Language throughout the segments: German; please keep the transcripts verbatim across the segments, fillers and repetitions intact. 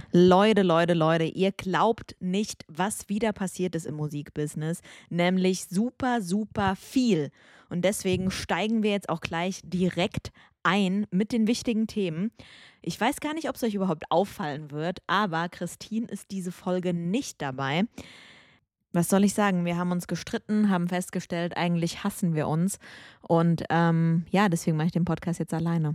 Leute, Leute, Leute, ihr glaubt nicht, was wieder passiert ist im Musikbusiness, nämlich super, super viel. Und deswegen steigen wir jetzt auch gleich direkt ein mit den wichtigen Themen. Ich weiß gar nicht, ob es euch überhaupt auffallen wird, aber Christine ist diese Folge nicht dabei. Was soll ich sagen? Wir haben uns gestritten, haben festgestellt, eigentlich hassen wir uns. Und ähm, ja, deswegen mache ich den Podcast jetzt alleine.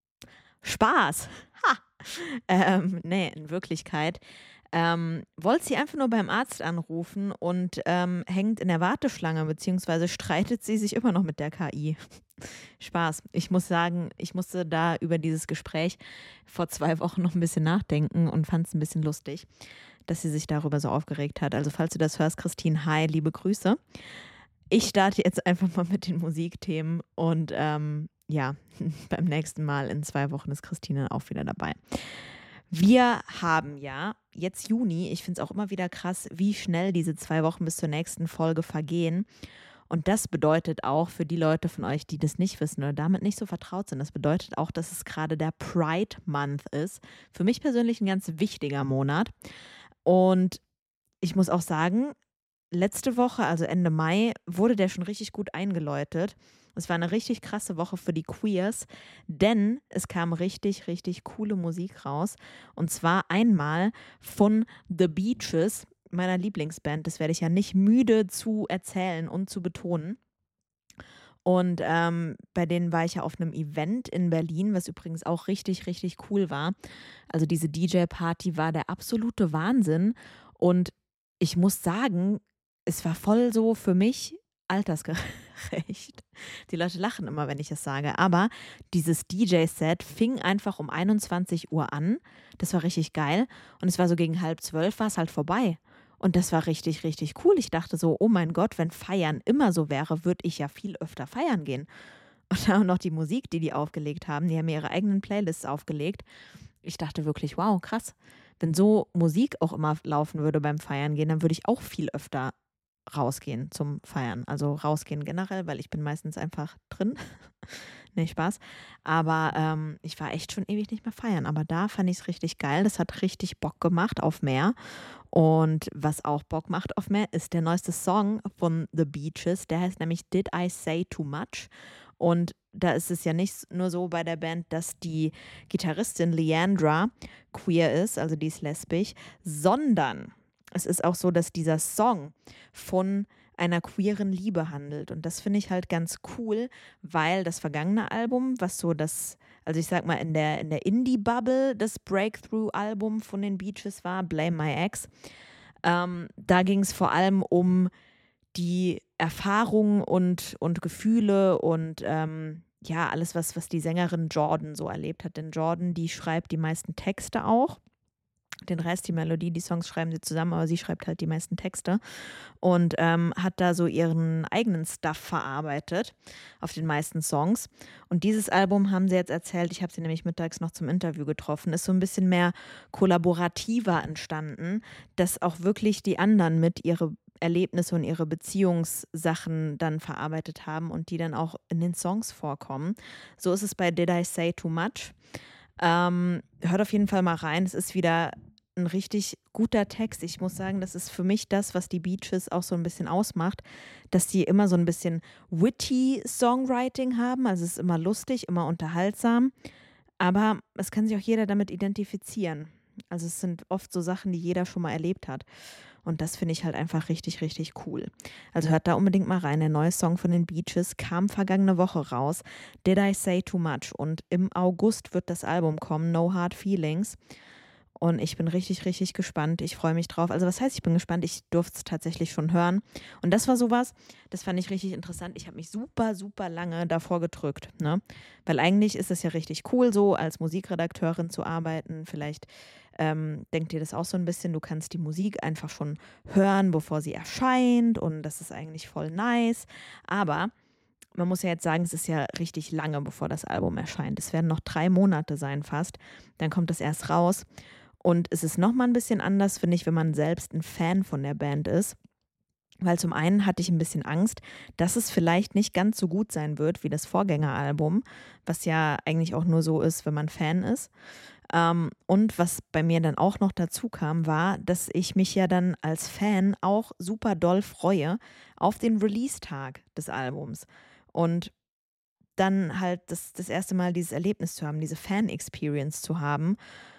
Spaß! Ha! Ähm, nee, in Wirklichkeit ähm, wollte sie einfach nur beim Arzt anrufen und ähm, hängt in der Warteschlange, beziehungsweise streitet sie sich immer noch mit der K I. Spaß. Ich muss sagen, ich musste da über dieses Gespräch vor zwei Wochen noch ein bisschen nachdenken und fand es ein bisschen lustig, dass sie sich darüber so aufgeregt hat. Also falls du das hörst, Christine, hi, liebe Grüße. Ich starte jetzt einfach mal mit den Musikthemen und ähm, ja, beim nächsten Mal in zwei Wochen ist Christine auch wieder dabei. Wir haben ja jetzt Juni, ich finde es auch immer wieder krass, wie schnell diese zwei Wochen bis zur nächsten Folge vergehen. Und das bedeutet auch für die Leute von euch, die das nicht wissen oder damit nicht so vertraut sind, das bedeutet auch, dass es gerade der Pride Month ist. Für mich persönlich ein ganz wichtiger Monat. Und ich muss auch sagen, letzte Woche, also Ende Mai, wurde der schon richtig gut eingeläutet. Es war eine richtig krasse Woche für die Queers, denn es kam richtig, richtig coole Musik raus. Und zwar einmal von The Beaches, meiner Lieblingsband. Das werde ich ja nicht müde zu erzählen und zu betonen. Und ähm, bei denen war ich ja auf einem Event in Berlin, was übrigens auch richtig, richtig cool war. Also diese D J-Party war der absolute Wahnsinn. Und ich muss sagen, es war voll so für mich altersgerecht. Die Leute lachen immer, wenn ich es sage. Aber dieses D J-Set fing einfach um einundzwanzig Uhr an. Das war richtig geil. Und es war so gegen halb zwölf, war es halt vorbei. Und das war richtig, richtig cool. Ich dachte so, oh mein Gott, wenn Feiern immer so wäre, würde ich ja viel öfter feiern gehen. Und dann noch die Musik, die die aufgelegt haben. Die haben ihre eigenen Playlists aufgelegt. Ich dachte wirklich, wow, krass. Wenn so Musik auch immer laufen würde beim Feiern gehen, dann würde ich auch viel öfter rausgehen zum Feiern. Also rausgehen generell, weil ich bin meistens einfach drin. Nee, Spaß. Aber ähm, ich war echt schon ewig nicht mehr feiern. Aber da fand ich es richtig geil. Das hat richtig Bock gemacht auf mehr. Und was auch Bock macht auf mehr, ist der neueste Song von The Beaches. Der heißt nämlich Did I Say Too Much? Und da ist es ja nicht nur so bei der Band, dass die Gitarristin Leandra queer ist, also die ist lesbisch, sondern es ist auch so, dass dieser Song von einer queeren Liebe handelt. Und das finde ich halt ganz cool, weil das vergangene Album, was so das, also ich sag mal in der, in der Indie-Bubble das Breakthrough-Album von den Beaches war, Blame My Ex, ähm, da ging es vor allem um die Erfahrungen und, und Gefühle und ähm, ja, alles, was, was die Sängerin Jordan so erlebt hat. Denn Jordan, die schreibt die meisten Texte auch. Den Rest, die Melodie, die Songs schreiben sie zusammen, aber sie schreibt halt die meisten Texte und ähm, hat da so ihren eigenen Stuff verarbeitet auf den meisten Songs. Und dieses Album, haben sie jetzt erzählt, ich habe sie nämlich mittags noch zum Interview getroffen, ist so ein bisschen mehr kollaborativer entstanden, dass auch wirklich die anderen mit ihre Erlebnisse und ihre Beziehungssachen dann verarbeitet haben und die dann auch in den Songs vorkommen. So ist es bei Did I Say Too Much? Ähm, hört auf jeden Fall mal rein. Es ist wieder ein richtig guter Text. Ich muss sagen, das ist für mich das, was die Beaches auch so ein bisschen ausmacht, dass die immer so ein bisschen witty Songwriting haben. Also es ist immer lustig, immer unterhaltsam. Aber es kann sich auch jeder damit identifizieren. Also es sind oft so Sachen, die jeder schon mal erlebt hat. Und das finde ich halt einfach richtig, richtig cool. Also hört da unbedingt mal rein. Der neue Song von den Beaches kam vergangene Woche raus. Did I Say Too Much? Und im August wird das Album kommen, No Hard Feelings. Und ich bin richtig, richtig gespannt. Ich freue mich drauf. Also was heißt, ich bin gespannt? Ich durfte es tatsächlich schon hören. Und das war sowas, das fand ich richtig interessant. Ich habe mich super, super lange davor gedrückt. Ne? Weil eigentlich ist es ja richtig cool, so als Musikredakteurin zu arbeiten. Vielleicht ähm, denkt ihr das auch so ein bisschen. Du kannst die Musik einfach schon hören, bevor sie erscheint. Und das ist eigentlich voll nice. Aber man muss ja jetzt sagen, es ist ja richtig lange, bevor das Album erscheint. Es werden noch drei Monate sein fast. Dann kommt es erst raus. Und es ist nochmal ein bisschen anders, finde ich, wenn man selbst ein Fan von der Band ist. Weil zum einen hatte ich ein bisschen Angst, dass es vielleicht nicht ganz so gut sein wird wie das Vorgängeralbum, was ja eigentlich auch nur so ist, wenn man Fan ist. Ähm, und was bei mir dann auch noch dazu kam, war, dass ich mich ja dann als Fan auch super doll freue auf den Release-Tag des Albums. Und dann halt das, das erste Mal dieses Erlebnis zu haben, diese Fan-Experience zu haben.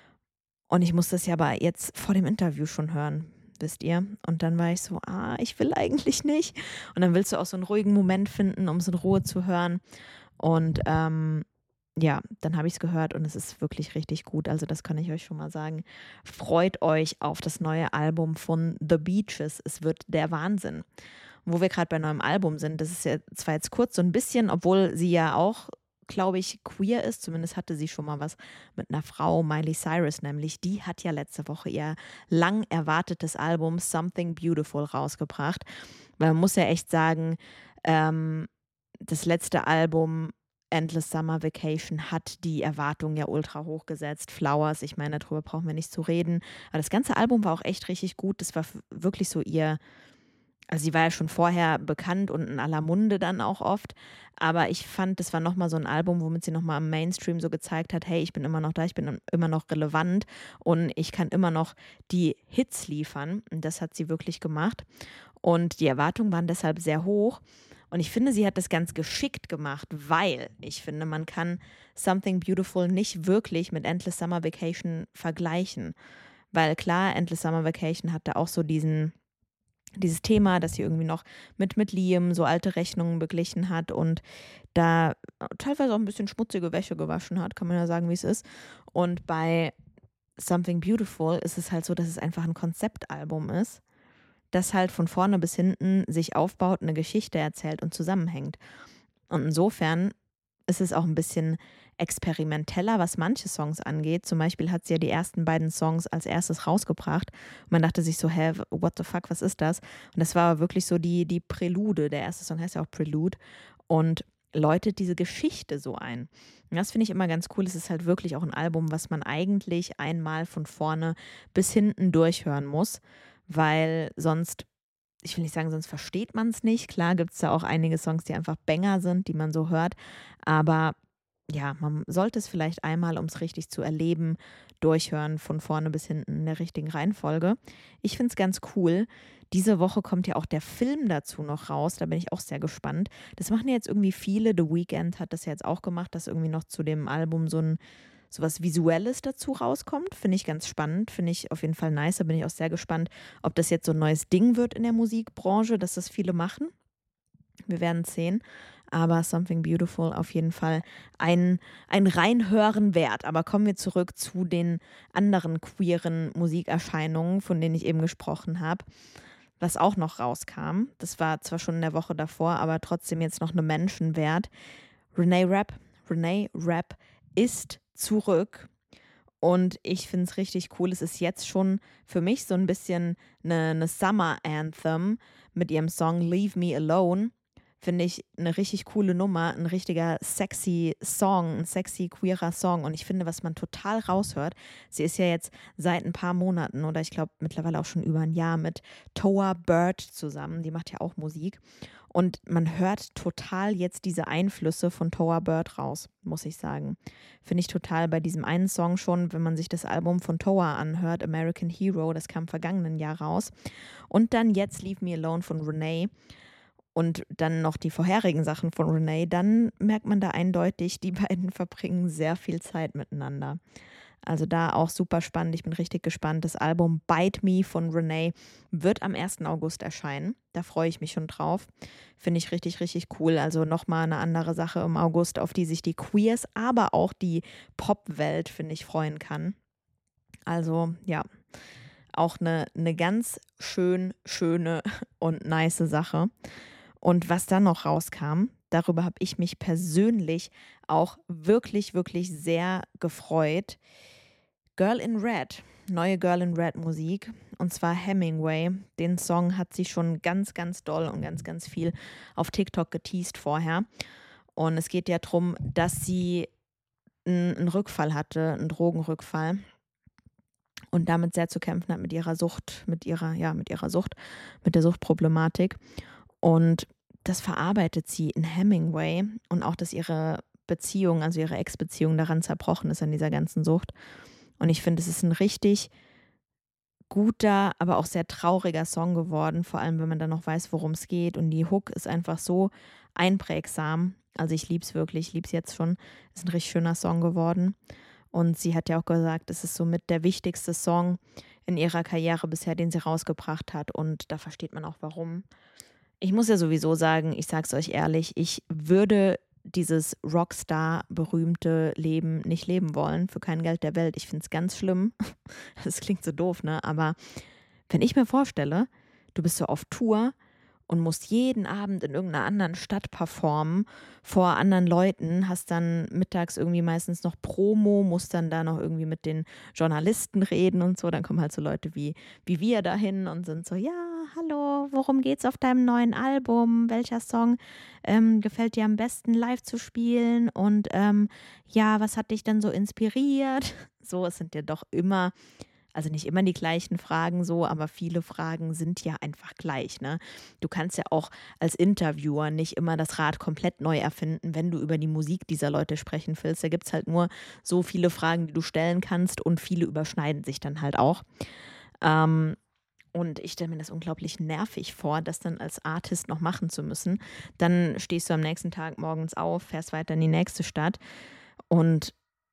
Und ich musste das ja aber jetzt vor dem Interview schon hören, wisst ihr? Und dann war ich so, ah, ich will eigentlich nicht. Und dann willst du auch so einen ruhigen Moment finden, um es in Ruhe zu hören. Und ähm, ja, dann habe ich es gehört und es ist wirklich richtig gut. Also das kann ich euch schon mal sagen. Freut euch auf das neue Album von The Beaches. Es wird der Wahnsinn. Wo wir gerade bei neuem Album sind, das ist ja zwar jetzt kurz so ein bisschen, obwohl sie ja auch, glaube ich, queer ist. Zumindest hatte sie schon mal was mit einer Frau, Miley Cyrus nämlich. Die hat ja letzte Woche ihr lang erwartetes Album Something Beautiful rausgebracht. Weil man muss ja echt sagen, ähm, das letzte Album Endless Summer Vacation hat die Erwartungen ja ultra hochgesetzt. Flowers, ich meine, darüber brauchen wir nicht zu reden. Aber das ganze Album war auch echt richtig gut. Das war f- wirklich so ihr, also sie war ja schon vorher bekannt und in aller Munde dann auch oft. Aber ich fand, das war nochmal so ein Album, womit sie nochmal im Mainstream so gezeigt hat, hey, ich bin immer noch da, ich bin immer noch relevant und ich kann immer noch die Hits liefern. Und das hat sie wirklich gemacht. Und die Erwartungen waren deshalb sehr hoch. Und ich finde, sie hat das ganz geschickt gemacht, weil ich finde, man kann Something Beautiful nicht wirklich mit Endless Summer Vacation vergleichen. Weil klar, Endless Summer Vacation hatte auch so diesen, dieses Thema, dass sie irgendwie noch mit, mit Liam so alte Rechnungen beglichen hat und da teilweise auch ein bisschen schmutzige Wäsche gewaschen hat, kann man ja sagen, wie es ist. Und bei Something Beautiful ist es halt so, dass es einfach ein Konzeptalbum ist, das halt von vorne bis hinten sich aufbaut, eine Geschichte erzählt und zusammenhängt. Und insofern ist es auch ein bisschen experimenteller, was manche Songs angeht. Zum Beispiel hat sie ja die ersten beiden Songs als erstes rausgebracht. Und man dachte sich so, hä, what the fuck, was ist das? Und das war wirklich so die, die Prälude. Der erste Song heißt ja auch Prelude und läutet diese Geschichte so ein. Und das finde ich immer ganz cool. Es ist halt wirklich auch ein Album, was man eigentlich einmal von vorne bis hinten durchhören muss, weil sonst, ich will nicht sagen, sonst versteht man es nicht. Klar gibt es da auch einige Songs, die einfach Banger sind, die man so hört. Aber ja, man sollte es vielleicht einmal, um es richtig zu erleben, durchhören, von vorne bis hinten in der richtigen Reihenfolge. Ich finde es ganz cool. Diese Woche kommt ja auch der Film dazu noch raus. Da bin ich auch sehr gespannt. Das machen ja jetzt irgendwie viele. The Weeknd hat das ja jetzt auch gemacht, dass irgendwie noch zu dem Album so ein so was Visuelles dazu rauskommt. Finde ich ganz spannend. Finde ich auf jeden Fall nice. Da bin ich auch sehr gespannt, ob das jetzt so ein neues Ding wird in der Musikbranche, dass das viele machen. Wir werden es sehen. Aber Something Beautiful auf jeden Fall ein, ein Reinhören wert. Aber kommen wir zurück zu den anderen queeren Musikerscheinungen, von denen ich eben gesprochen habe. Was auch noch rauskam, das war zwar schon in der Woche davor, aber trotzdem jetzt noch eine Mention wert. Renee Rapp. Renee Rapp ist zurück. Und ich finde es richtig cool. Es ist jetzt schon für mich so ein bisschen eine, eine Summer Anthem mit ihrem Song Leave Me Alone. Finde ich eine richtig coole Nummer, ein richtiger sexy Song, ein sexy queerer Song. Und ich finde, was man total raushört, sie ist ja jetzt seit ein paar Monaten oder ich glaube mittlerweile auch schon über ein Jahr mit Toa Bird zusammen. Die macht ja auch Musik. Und man hört total jetzt diese Einflüsse von Toa Bird raus, muss ich sagen. Finde ich total bei diesem einen Song schon, wenn man sich das Album von Toa anhört, American Hero, das kam im vergangenen Jahr raus. Und dann jetzt Leave Me Alone von Renee und dann noch die vorherigen Sachen von Renee, dann merkt man da eindeutig, die beiden verbringen sehr viel Zeit miteinander. Also da auch super spannend. Ich bin richtig gespannt. Das Album Bite Me von Renee wird am ersten August erscheinen. Da freue ich mich schon drauf. Finde ich richtig, richtig cool. Also nochmal eine andere Sache im August, auf die sich die Queers, aber auch die Popwelt, finde ich, freuen kann. Also ja, auch eine, eine ganz schön, schöne und nice Sache. Und was dann noch rauskam, darüber habe ich mich persönlich auch wirklich, wirklich sehr gefreut. Girl in Red, neue Girl in Red Musik, und zwar Hemingway. Den Song hat sie schon ganz, ganz doll und ganz, ganz viel auf TikTok geteased vorher. Und es geht ja darum, dass sie einen Rückfall hatte, einen Drogenrückfall. und damit sehr zu kämpfen hat mit ihrer Sucht, mit ihrer, ja, mit ihrer Sucht, mit der Suchtproblematik. Und das verarbeitet sie in Hemingway und auch, dass ihre Beziehung, also ihre Ex-Beziehung daran zerbrochen ist an dieser ganzen Sucht. Und ich finde, es ist ein richtig guter, aber auch sehr trauriger Song geworden, vor allem wenn man dann noch weiß, worum es geht. Und die Hook ist einfach so einprägsam. Also ich liebe es wirklich, ich liebe es jetzt schon. Ist ein richtig schöner Song geworden. Und sie hat ja auch gesagt, es ist somit der wichtigste Song in ihrer Karriere bisher, den sie rausgebracht hat. Und da versteht man auch warum. Ich muss ja sowieso sagen, ich sag's euch ehrlich, ich würde dieses Rockstar-berühmte Leben nicht leben wollen, für kein Geld der Welt. Ich finde es ganz schlimm. Das klingt so doof, ne? Aber wenn ich mir vorstelle, du bist so auf Tour und musst jeden Abend in irgendeiner anderen Stadt performen vor anderen Leuten, hast dann mittags irgendwie meistens noch Promo, musst dann da noch irgendwie mit den Journalisten reden und so, dann kommen halt so Leute wie, wie wir dahin und sind so, ja, hallo, worum geht's auf deinem neuen Album? Welcher Song ähm, gefällt dir am besten live zu spielen? Und ähm, ja, was hat dich denn so inspiriert? So, es sind ja doch immer, also nicht immer die gleichen Fragen so, aber viele Fragen sind ja einfach gleich, ne? Du kannst ja auch als Interviewer nicht immer das Rad komplett neu erfinden, wenn du über die Musik dieser Leute sprechen willst. Da gibt es halt nur so viele Fragen, die du stellen kannst und viele überschneiden sich dann halt auch. Ähm, und ich stelle mir das unglaublich nervig vor, das dann als Artist noch machen zu müssen. Dann stehst du am nächsten Tag morgens auf, fährst weiter in die nächste Stadt und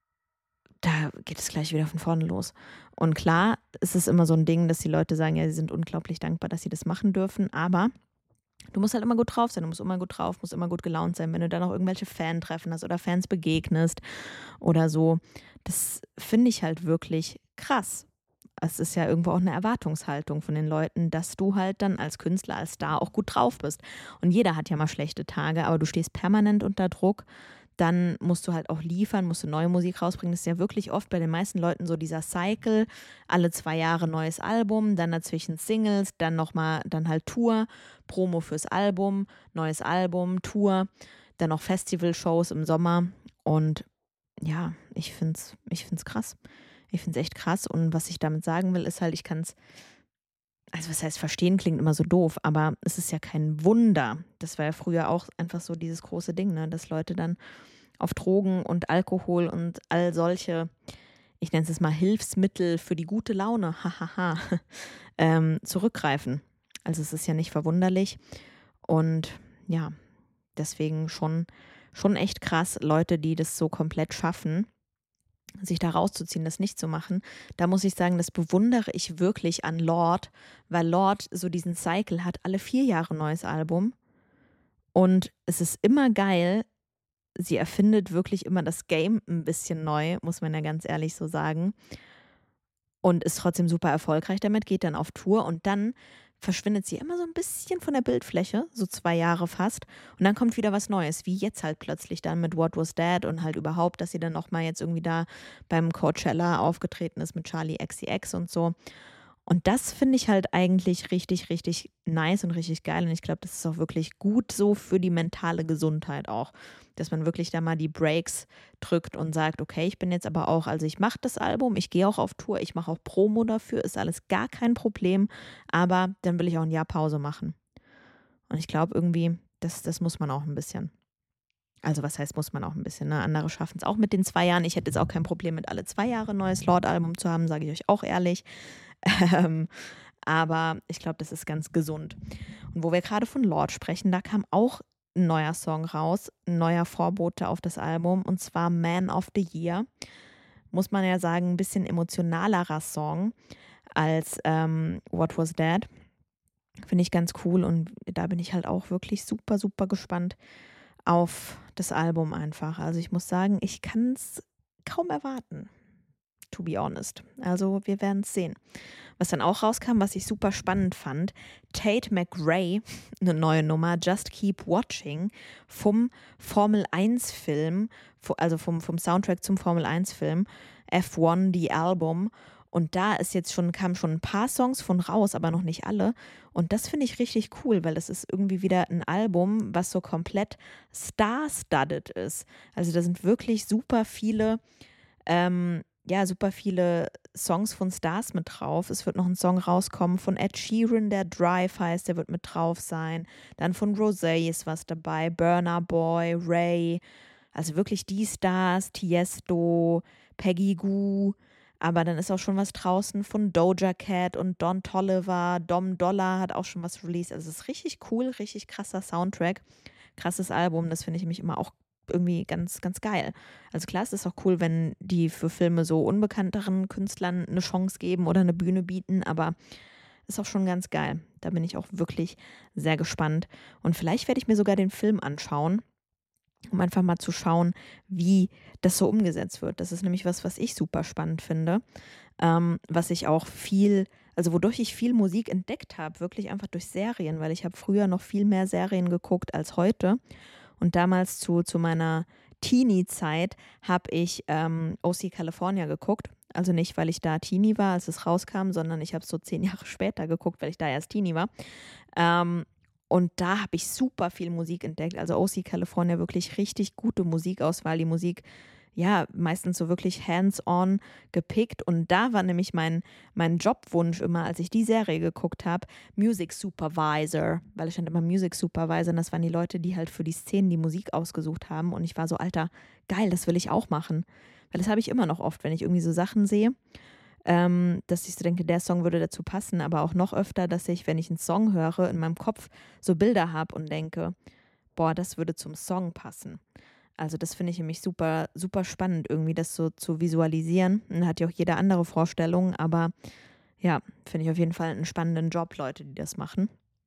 da geht es gleich wieder von vorne los. Und klar, es ist immer so ein Ding, dass die Leute sagen, ja, sie sind unglaublich dankbar, dass sie das machen dürfen, aber du musst halt immer gut drauf sein, du musst immer gut drauf, musst immer gut gelaunt sein, wenn du dann auch irgendwelche Fan-Treffen hast oder Fans begegnest oder so. Das finde ich halt wirklich krass. Es ist ja irgendwo auch eine Erwartungshaltung von den Leuten, dass du halt dann als Künstler, als Star auch gut drauf bist. Und jeder hat ja mal schlechte Tage, aber du stehst permanent unter Druck. Dann musst du halt auch liefern, musst du neue Musik rausbringen. Das ist ja wirklich oft bei den meisten Leuten so dieser Cycle. Alle zwei Jahre neues Album, dann dazwischen Singles, dann nochmal, dann halt Tour, Promo fürs Album, neues Album, Tour, dann noch Festivalshows im Sommer. Und ja, ich finde es ich find's krass. Ich finde es echt krass. Und was ich damit sagen will, ist halt, ich kann es, also was heißt verstehen, klingt immer so doof, aber es ist ja kein Wunder. Das war ja früher auch einfach so dieses große Ding, ne? Dass Leute dann auf Drogen und Alkohol und all solche, ich nenne es jetzt mal Hilfsmittel für die gute Laune, hahaha, ähm, zurückgreifen. Also es ist ja nicht verwunderlich. Und ja, deswegen schon, schon echt krass, Leute, die das so komplett schaffen, sich da rauszuziehen, das nicht zu machen. Da muss ich sagen, das bewundere ich wirklich an Lorde, weil Lorde so diesen Cycle hat, alle vier Jahre ein neues Album. Und es ist immer geil, sie erfindet wirklich immer das Game ein bisschen neu, muss man ja ganz ehrlich so sagen. Und ist trotzdem super erfolgreich damit, geht dann auf Tour und dann verschwindet sie immer so ein bisschen von der Bildfläche, so zwei Jahre fast. Und dann kommt wieder was Neues, wie jetzt halt plötzlich dann mit What Was That und halt überhaupt, dass sie dann nochmal jetzt irgendwie da beim Coachella aufgetreten ist mit Charli X C X und so. Und das finde ich halt eigentlich richtig, richtig nice und richtig geil. Und ich glaube, das ist auch wirklich gut so für die mentale Gesundheit auch, dass man wirklich da mal die Breaks drückt und sagt, okay, ich bin jetzt aber auch, also ich mache das Album, ich gehe auch auf Tour, ich mache auch Promo dafür, ist alles gar kein Problem, aber dann will ich auch ein Jahr Pause machen. Und ich glaube irgendwie, das, das muss man auch ein bisschen. Also was heißt, muss man auch ein bisschen, ne? Andere schaffen es auch mit den zwei Jahren. Ich hätte jetzt auch kein Problem mit alle zwei Jahre ein neues Lorde-Album zu haben, sage ich euch auch ehrlich. Ähm, aber ich glaube, das ist ganz gesund. Und wo wir gerade von Lorde sprechen, da kam auch ein neuer Song raus, ein neuer Vorbote auf das Album, und zwar Man of the Year. Muss man ja sagen, ein bisschen emotionalerer Song als ähm, What Was That. Finde ich ganz cool und da bin ich halt auch wirklich super, super gespannt auf das Album einfach. Also ich muss sagen, ich kann es kaum erwarten, to be honest. Also wir werden es sehen. Was dann auch rauskam, was ich super spannend fand, Tate McRae, eine neue Nummer, Just Keep Watching, vom Formel eins Film, also vom, vom Soundtrack zum Formel eins Film, F eins, die Album. Und da ist jetzt schon, kamen schon ein paar Songs von raus, aber noch nicht alle. Und das finde ich richtig cool, weil das ist irgendwie wieder ein Album, was so komplett star-studded ist. Also da sind wirklich super viele ähm, ja, super viele Songs von Stars mit drauf. Es wird noch ein Song rauskommen von Ed Sheeran, der Drive heißt, der wird mit drauf sein. Dann von Rosé ist was dabei, Burna Boy, Ray, also wirklich die Stars, Tiesto, Peggy Gou. Aber dann ist auch schon was draußen von Doja Cat und Don Toliver. Dom Dollar hat auch schon was released. Also es ist richtig cool, richtig krasser Soundtrack. Krasses Album, das finde ich mich immer auch irgendwie ganz, ganz geil. Also klar, es ist auch cool, wenn die für Filme so unbekannteren Künstlern eine Chance geben oder eine Bühne bieten, aber ist auch schon ganz geil. Da bin ich auch wirklich sehr gespannt. Und vielleicht werde ich mir sogar den Film anschauen, um einfach mal zu schauen, wie das so umgesetzt wird. Das ist nämlich was, was ich super spannend finde, ähm, was ich auch viel, also wodurch ich viel Musik entdeckt habe, wirklich einfach durch Serien, weil ich habe früher noch viel mehr Serien geguckt als heute. Und damals zu, zu meiner Teenie-Zeit habe ich ähm, O C California geguckt. Also nicht, weil ich da Teenie war, als es rauskam, sondern ich habe es so zehn Jahre später geguckt, weil ich da erst Teenie war. Ähm, und da habe ich super viel Musik entdeckt. Also O C California, wirklich richtig gute Musikauswahl. Die Musik, ja, meistens so wirklich hands-on gepickt. Und da war nämlich mein, mein Jobwunsch immer, als ich die Serie geguckt habe, Music Supervisor. Weil es stand immer Music Supervisor und das waren die Leute, die halt für die Szenen die Musik ausgesucht haben. Und ich war so, Alter, geil, das will ich auch machen. Weil das habe ich immer noch oft, wenn ich irgendwie so Sachen sehe. Ähm, dass ich so denke, der Song würde dazu passen, aber auch noch öfter, dass ich, wenn ich einen Song höre, in meinem Kopf so Bilder habe und denke, boah, das würde zum Song passen. Also das finde ich nämlich super, super spannend, irgendwie das so zu visualisieren. Und hat ja auch jeder andere Vorstellung, aber ja, finde ich auf jeden Fall einen spannenden Job, Leute, die das machen.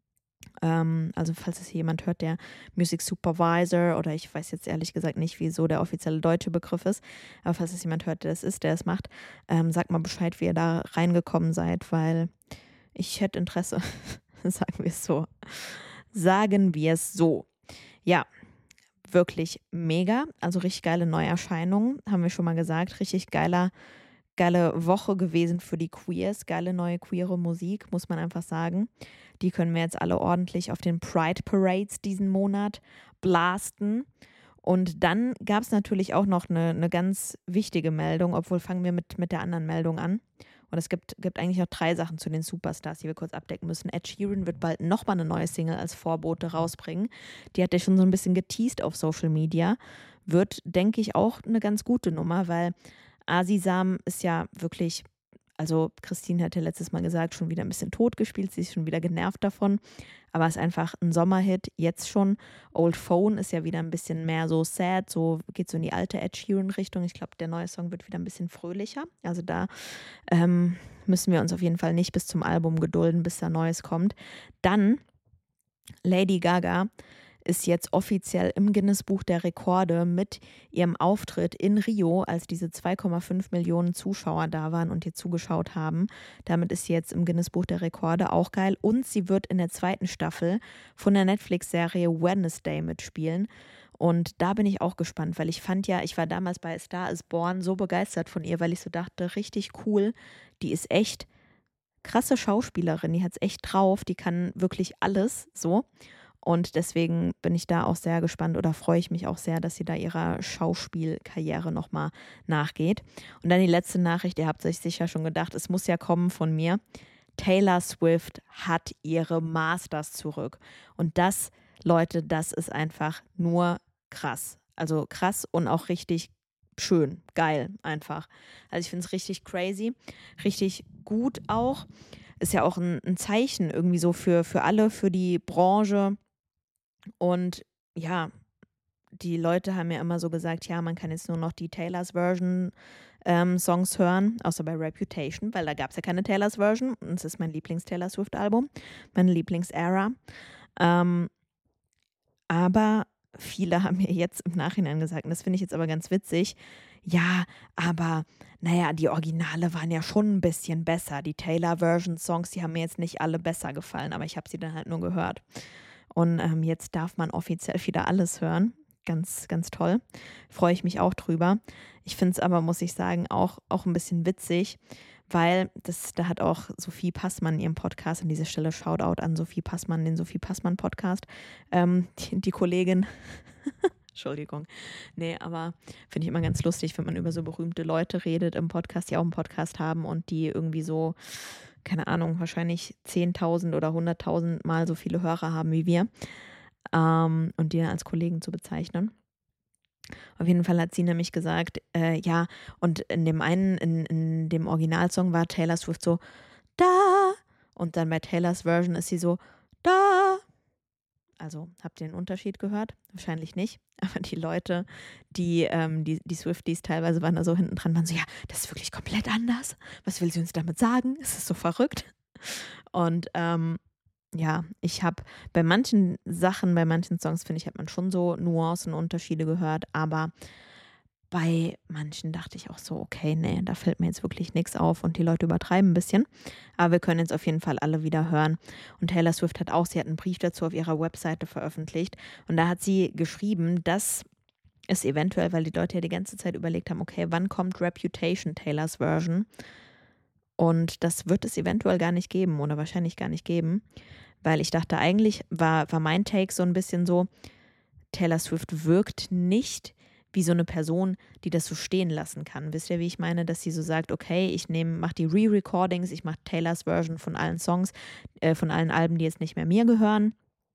Ähm, also falls es jemand hört, der Music Supervisor oder ich weiß jetzt ehrlich gesagt nicht, wie so der offizielle deutsche Begriff ist, aber falls es jemand hört, der es ist, der es macht, ähm, sagt mal Bescheid, wie ihr da reingekommen seid, weil ich hätte Interesse, sagen wir es so. Sagen wir es so. Ja, wirklich mega, also richtig geile Neuerscheinungen, haben wir schon mal gesagt, richtig geiler geile Woche gewesen für die Queers, geile neue queere Musik, muss man einfach sagen. Die können wir jetzt alle ordentlich auf den Pride Parades diesen Monat blasten. Und dann gab es natürlich auch noch eine, eine ganz wichtige Meldung, obwohl fangen wir mit, mit der anderen Meldung an. Und es gibt, gibt eigentlich noch drei Sachen zu den Superstars, die wir kurz abdecken müssen. Ed Sheeran wird bald nochmal eine neue Single als Vorbote rausbringen. Die hat er schon so ein bisschen geteased auf Social Media. Wird, denke ich, auch eine ganz gute Nummer, weil Asisam ist ja wirklich, also Christine hat ja letztes Mal gesagt, schon wieder ein bisschen tot gespielt, sie ist schon wieder genervt davon, aber ist einfach ein Sommerhit, jetzt schon. Old Phone ist ja wieder ein bisschen mehr so sad, so geht so in die alte Ed Sheeran-Richtung. Ich glaube, der neue Song wird wieder ein bisschen fröhlicher, also da ähm, müssen wir uns auf jeden Fall nicht bis zum Album gedulden, bis da Neues kommt. Dann Lady Gaga ist jetzt offiziell im Guinness-Buch der Rekorde mit ihrem Auftritt in Rio, als diese zwei Komma fünf Millionen Zuschauer da waren und ihr zugeschaut haben. Damit ist sie jetzt im Guinness-Buch der Rekorde, auch geil. Und sie wird in der zweiten Staffel von der Netflix-Serie Wednesday mitspielen. Und da bin ich auch gespannt, weil ich fand ja, ich war damals bei Star is Born so begeistert von ihr, weil ich so dachte, richtig cool, die ist echt krasse Schauspielerin, die hat es echt drauf, die kann wirklich alles so. Und deswegen bin ich da auch sehr gespannt oder freue ich mich auch sehr, dass sie da ihrer Schauspielkarriere nochmal nachgeht. Und dann die letzte Nachricht, ihr habt euch sicher schon gedacht, es muss ja kommen von mir. Taylor Swift hat ihre Masters zurück. Und das, Leute, das ist einfach nur krass. Also krass und auch richtig schön, geil einfach. Also ich finde es richtig crazy, richtig gut auch. Ist ja auch ein, ein Zeichen irgendwie so für, für alle, für die Branche. Und ja, die Leute haben ja immer so gesagt, ja, man kann jetzt nur noch die Taylors Version ähm, Songs hören, außer bei Reputation, weil da gab es ja keine Taylors Version. Und es ist mein Lieblings-Taylor Swift-Album, meine Lieblings-Era. Ähm, aber viele haben mir jetzt im Nachhinein gesagt, und das finde ich jetzt aber ganz witzig, ja, aber naja, die Originale waren ja schon ein bisschen besser. Die Taylor-Version-Songs, die haben mir jetzt nicht alle besser gefallen, aber ich habe sie dann halt nur gehört. Und ähm, jetzt darf man offiziell wieder alles hören. Ganz, ganz toll. Freue ich mich auch drüber. Ich finde es aber, muss ich sagen, auch, auch ein bisschen witzig, weil das, da hat auch Sophie Passmann in ihrem Podcast, an dieser Stelle Shoutout an Sophie Passmann, den Sophie Passmann Podcast, ähm, die, die Kollegin Entschuldigung. Nee, aber finde ich immer ganz lustig, wenn man über so berühmte Leute redet im Podcast, die auch einen Podcast haben und die irgendwie so, keine Ahnung, wahrscheinlich zehntausend oder hunderttausend Mal so viele Hörer haben wie wir, ähm, und die dann als Kollegen zu bezeichnen. Auf jeden Fall hat sie nämlich gesagt, äh, ja, und in dem einen, in, in dem Originalsong war Taylor Swift so, da, und dann bei Taylors Version ist sie so, da. Also, habt ihr den Unterschied gehört? Wahrscheinlich nicht. Aber die Leute, die, ähm, die, die Swifties teilweise waren da so hinten dran, waren so, ja, das ist wirklich komplett anders. Was will sie uns damit sagen? Es ist so verrückt. Und ähm, ja, ich habe bei manchen Sachen, bei manchen Songs, finde ich, hat man schon so Nuancen, Unterschiede gehört. Aber bei manchen dachte ich auch so, okay, nee, da fällt mir jetzt wirklich nichts auf und die Leute übertreiben ein bisschen. Aber wir können jetzt auf jeden Fall alle wieder hören. Und Taylor Swift hat auch, sie hat einen Brief dazu auf ihrer Webseite veröffentlicht. Und da hat sie geschrieben, dass es eventuell, weil die Leute ja die ganze Zeit überlegt haben, okay, wann kommt Reputation, Taylors Version? Und das wird es eventuell gar nicht geben oder wahrscheinlich gar nicht geben. Weil ich dachte, eigentlich war, war mein Take so ein bisschen so, Taylor Swift wirkt nicht wie so eine Person, die das so stehen lassen kann. Wisst ihr, wie ich meine? Dass sie so sagt, okay, ich nehme, mache die Re-Recordings, ich mache Taylors Version von allen Songs, äh, von allen Alben, die jetzt nicht mehr mir gehören.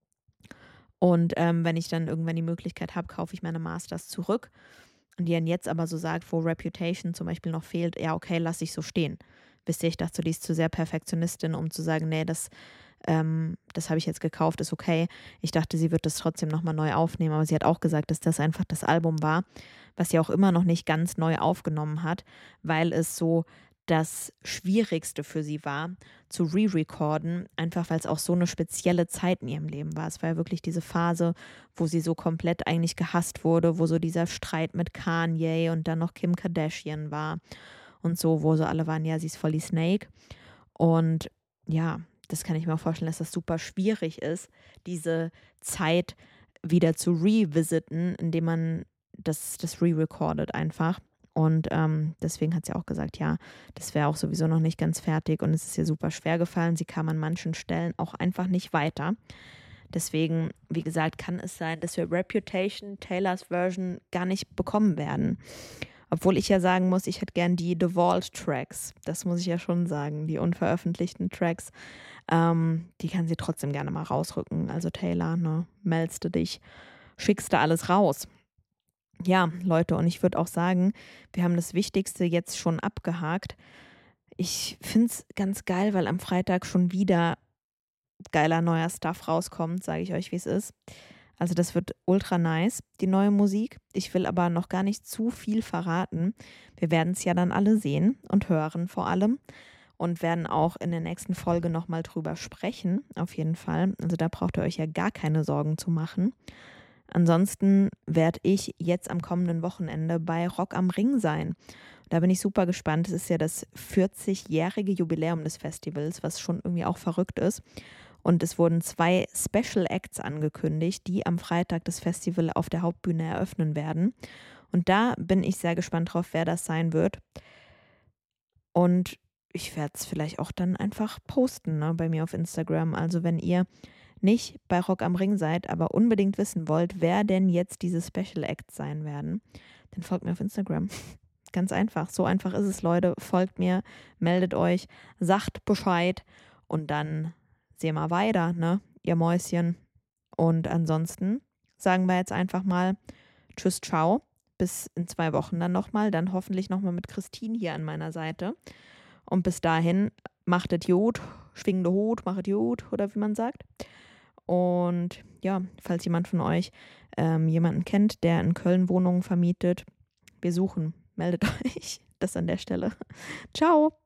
Und ähm, wenn ich dann irgendwann die Möglichkeit habe, kaufe ich meine Masters zurück. Und die dann jetzt aber so sagt, wo Reputation zum Beispiel noch fehlt, ja, okay, lasse ich so stehen. Wisst ihr, ich dachte, die ist zu sehr Perfektionistin, um zu sagen, nee, das ähm, das habe ich jetzt gekauft, ist okay. Ich dachte, sie wird das trotzdem nochmal neu aufnehmen, aber sie hat auch gesagt, dass das einfach das Album war, was sie auch immer noch nicht ganz neu aufgenommen hat, weil es so das Schwierigste für sie war, zu re-recorden, einfach weil es auch so eine spezielle Zeit in ihrem Leben war. Es war ja wirklich diese Phase, wo sie so komplett eigentlich gehasst wurde, wo so dieser Streit mit Kanye und dann noch Kim Kardashian war und so, wo so alle waren, ja, sie ist voll die Snake. Und ja, das kann ich mir auch vorstellen, dass das super schwierig ist, diese Zeit wieder zu revisiten, indem man das, das re-recordet einfach. Und ähm, deswegen hat sie auch gesagt, ja, das wäre auch sowieso noch nicht ganz fertig und es ist ihr super schwer gefallen. Sie kam an manchen Stellen auch einfach nicht weiter. Deswegen, wie gesagt, kann es sein, dass wir Reputation, Taylors Version, gar nicht bekommen werden. Obwohl ich ja sagen muss, ich hätte gern die The Vault Tracks. Das muss ich ja schon sagen, die unveröffentlichten Tracks. Ähm, die kann sie trotzdem gerne mal rausrücken. Also Taylor, ne, meldest du dich, schickst du alles raus. Ja, Leute, und ich würde auch sagen, wir haben das Wichtigste jetzt schon abgehakt. Ich finde es ganz geil, weil am Freitag schon wieder geiler neuer Stuff rauskommt, sage ich euch, wie es ist. Also das wird ultra nice, die neue Musik. Ich will aber noch gar nicht zu viel verraten. Wir werden es ja dann alle sehen und hören vor allem und werden auch in der nächsten Folge nochmal drüber sprechen, auf jeden Fall. Also da braucht ihr euch ja gar keine Sorgen zu machen. Ansonsten werde ich jetzt am kommenden Wochenende bei Rock am Ring sein. Da bin ich super gespannt. Es ist ja das vierzigjährige Jubiläum des Festivals, was schon irgendwie auch verrückt ist. Und es wurden zwei Special Acts angekündigt, die am Freitag das Festival auf der Hauptbühne eröffnen werden. Und da bin ich sehr gespannt drauf, wer das sein wird. Und ich werde es vielleicht auch dann einfach posten, ne, bei mir auf Instagram. Also wenn ihr nicht bei Rock am Ring seid, aber unbedingt wissen wollt, wer denn jetzt diese Special Acts sein werden, dann folgt mir auf Instagram. Ganz einfach. So einfach ist es, Leute. Folgt mir, meldet euch, sagt Bescheid und dann sehen wir weiter, ne, ihr Mäuschen. Und ansonsten sagen wir jetzt einfach mal tschüss, ciao. Bis in zwei Wochen dann nochmal. Dann hoffentlich nochmal mit Christine hier an meiner Seite. Und bis dahin, macht es gut, schwingende Hut, macht es gut, oder wie man sagt. Und ja, falls jemand von euch ähm, jemanden kennt, der in Köln Wohnungen vermietet, wir suchen, meldet euch. Das an der Stelle. Ciao.